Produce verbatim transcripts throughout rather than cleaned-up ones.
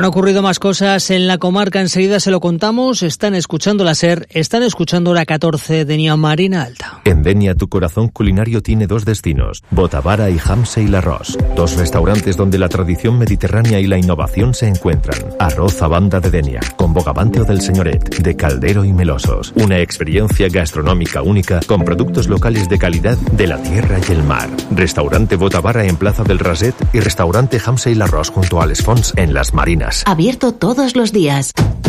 Han ocurrido más cosas en la comarca, enseguida se lo contamos. Están escuchando la SER, están escuchando Hora catorce, Denia Marina Alta. En Denia tu corazón culinario tiene dos destinos, Botavara y Hamse y L'Arròs. Dos restaurantes donde la tradición mediterránea y la innovación se encuentran. Arroz a banda de Denia, con bogavante o del señoret, de caldero y melosos. Una experiencia gastronómica única con productos locales de calidad de la tierra y el mar. Restaurante Botavara en Plaza del Raset y restaurante Hamse y L'Arròs junto a Les Fonts en Las Marinas. Abierto todos los días.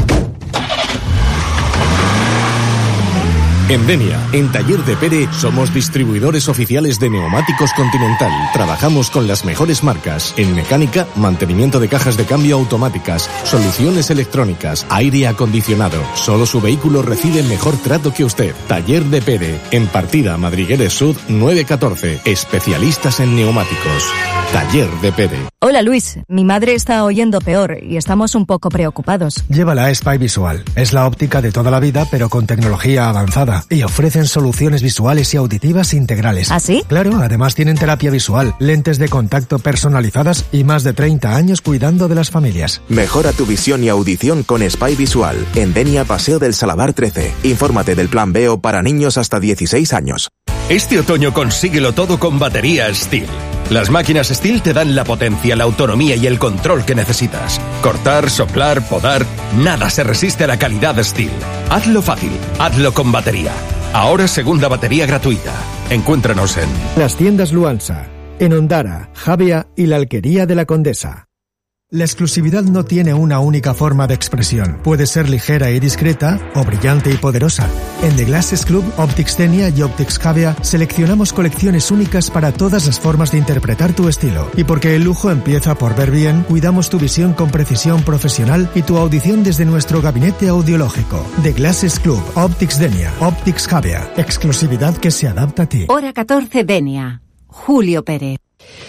En Denia, en Taller de Pere, somos distribuidores oficiales de neumáticos Continental. Trabajamos con las mejores marcas en mecánica, mantenimiento de cajas de cambio automáticas, soluciones electrónicas, aire acondicionado. Solo su vehículo recibe mejor trato que usted. Taller de Pere, en Partida Madrigueres Sud nueve catorce. Especialistas en neumáticos. Taller de Pere. Hola Luis, mi madre está oyendo peor y estamos un poco preocupados. Llévala a Spy Visual. Es la óptica de toda la vida, pero con tecnología avanzada. Y ofrecen soluciones visuales y auditivas integrales. ¿Ah, sí? Claro, además tienen terapia visual, lentes de contacto personalizadas y más de treinta años cuidando de las familias. Mejora tu visión y audición con Spy Visual. En Denia, Paseo del Saladar trece. Infórmate del plan Veo para niños hasta dieciséis años. Este otoño consíguelo todo con baterías Stihl. Las máquinas Stihl te dan la potencia, la autonomía y el control que necesitas. Cortar, soplar, podar, nada se resiste a la calidad Stihl. Hazlo fácil, hazlo con batería. Ahora segunda batería gratuita. Encuéntranos en las tiendas Luansa, en Ondara, Javia y la Alquería de la Condesa. La exclusividad no tiene una única forma de expresión. Puede ser ligera y discreta o brillante y poderosa. En The Glasses Club, Optics Denia y Optics Javia seleccionamos colecciones únicas para todas las formas de interpretar tu estilo. Y porque el lujo empieza por ver bien, cuidamos tu visión con precisión profesional y tu audición desde nuestro gabinete audiológico. The Glasses Club, Optics Denia, Optics Javia. Exclusividad que se adapta a ti. Hora catorce, Denia. Julio Pérez.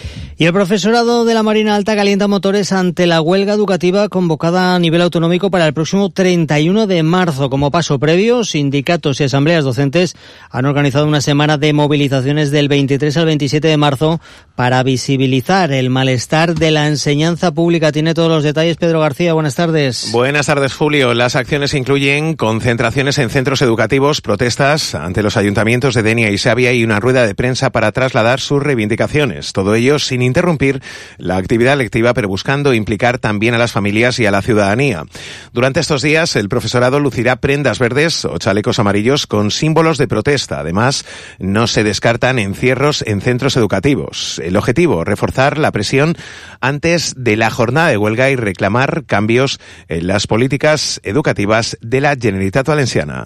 Y el profesorado de la Marina Alta calienta motores ante la huelga educativa convocada a nivel autonómico para el próximo treinta y uno de marzo. Como paso previo, sindicatos y asambleas docentes han organizado una semana de movilizaciones del veintitrés al veintisiete de marzo para visibilizar el malestar de la enseñanza pública. Tiene todos los detalles Pedro García. Buenas tardes. Buenas tardes, Julio. Las acciones incluyen concentraciones en centros educativos, protestas ante los ayuntamientos de Denia y Xàbia y una rueda de prensa para trasladar sus reivindicaciones. Todo ello sin interrumpir la actividad lectiva, pero buscando implicar también a las familias y a la ciudadanía. Durante estos días, el profesorado lucirá prendas verdes o chalecos amarillos con símbolos de protesta. Además, no se descartan encierros en centros educativos. El objetivo, reforzar la presión antes de la jornada de huelga y reclamar cambios en las políticas educativas de la Generalitat Valenciana.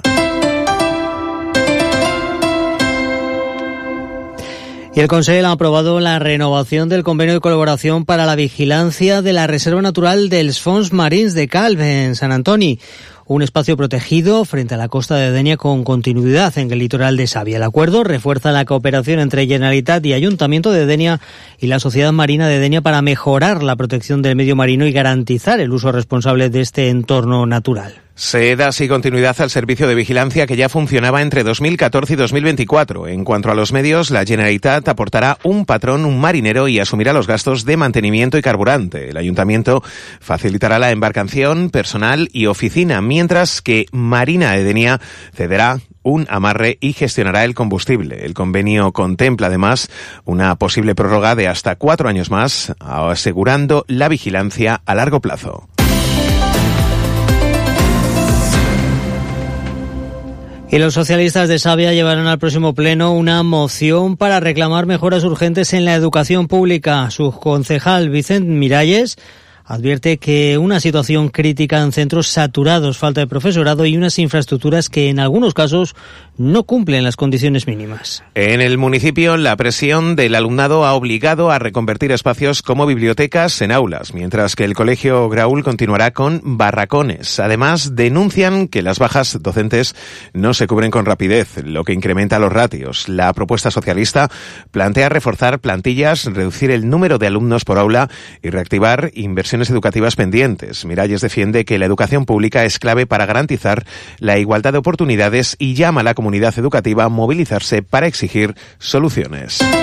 Y el Consell ha aprobado la renovación del convenio de colaboración para la vigilancia de la Reserva Natural dels Fonts Marins de Calp, en Sant Antoni. Un espacio protegido frente a la costa de Denia con continuidad en el litoral de Xàbia. El acuerdo refuerza la cooperación entre Generalitat y Ayuntamiento de Denia y la Sociedad Marina de Denia para mejorar la protección del medio marino y garantizar el uso responsable de este entorno natural. Se da así continuidad al servicio de vigilancia que ya funcionaba entre dos mil catorce y dos mil veinticuatro. En cuanto a los medios, la Generalitat aportará un patrón, un marinero y asumirá los gastos de mantenimiento y carburante. El Ayuntamiento facilitará la embarcación, personal y oficina, mientras que Marina de Denia cederá un amarre y gestionará el combustible. El convenio contempla además una posible prórroga de hasta cuatro años más, asegurando la vigilancia a largo plazo. Y los socialistas de Xàbia llevarán al próximo pleno una moción para reclamar mejoras urgentes en la educación pública. Su concejal Vicent Miralles advierte que una situación crítica en centros saturados, falta de profesorado y unas infraestructuras que en algunos casos no cumplen las condiciones mínimas. En el municipio, la presión del alumnado ha obligado a reconvertir espacios como bibliotecas en aulas, mientras que el Colegio Graúl continuará con barracones. Además, denuncian que las bajas docentes no se cubren con rapidez, lo que incrementa los ratios. La propuesta socialista plantea reforzar plantillas, reducir el número de alumnos por aula y reactivar inversiones educativas pendientes. Miralles defiende que la educación pública es clave para garantizar la igualdad de oportunidades y llama a la comunidad educativa a movilizarse para exigir soluciones.